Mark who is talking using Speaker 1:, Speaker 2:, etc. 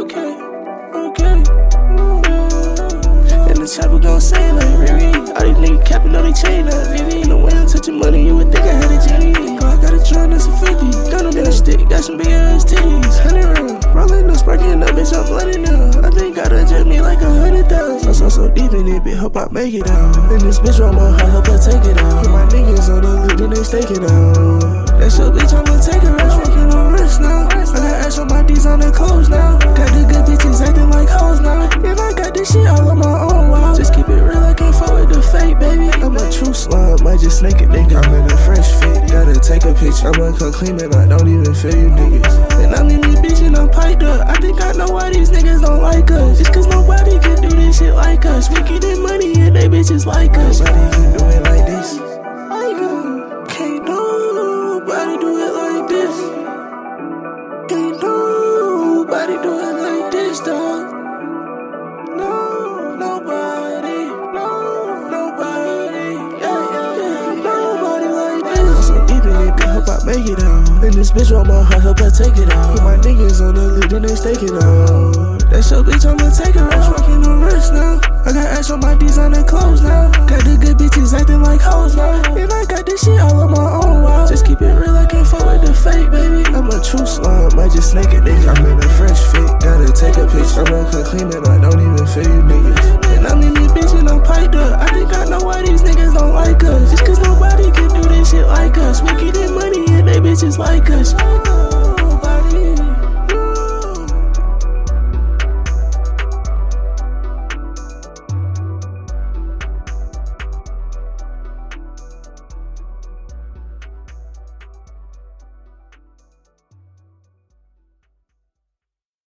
Speaker 1: Okay. And the chopper gon' say like Riri. All these niggas capping on they chain like Vivi. The way I'm touching money, you would think I had a genie. Girl, I got a drum that's a 50. Gun up in a stick, got some big ass titties. 100 round, rolling no sparking up, bitch, I'm blooding now. I think gotta jet me like 100,000. So deep in it, bitch, hope I make it out. And this bitch on my heart, hope I take it out. Put my niggas on the loop, then they stake it out. That's your bitch, I'ma take her out. Drinking on wrist now. I got ass on my D's on the clothes now. Got the good bitches acting like hoes now. And I got this shit all on my own, wow. Just keep it real, I can't fuck with the fake, baby. I'm a true slime, might just snake a nigga. I'm in a fresh fit, gotta take a picture. I'ma come clean and I don't even feel you niggas. And I'm in this bitch and I'm piped up. I think I know why these niggas don't like us. It's cause nobody can do this shit like us. We getting money and they bitches like us. Nobody can do it like this. Can't nobody do it like this. Can't nobody do it like this, dog. No, nobody. Yeah, nobody like this. I'm so deep in it, bitch, hope I make it out. And this bitch on my heart, hope I take it out. Put my niggas on the loop, then they stake it out. That's your bitch, I'ma take her out. Rockin' the wrist now. I got ass on my D's on the clothes now. Got the good bitches acting like hoes now. And I got this shit all on my own, wow. Just keep it real, I can't fuck with the fake, baby. I'm a true slime, might just snake a nigga. I'm in a fresh fit, gotta take a picture. I'ma come clean and I don't even feel you niggas. And I'm in this bitch and I'm piped up. I think I know why these niggas don't like us. It's cause nobody can do this shit like us. We getting money and they bitches like us.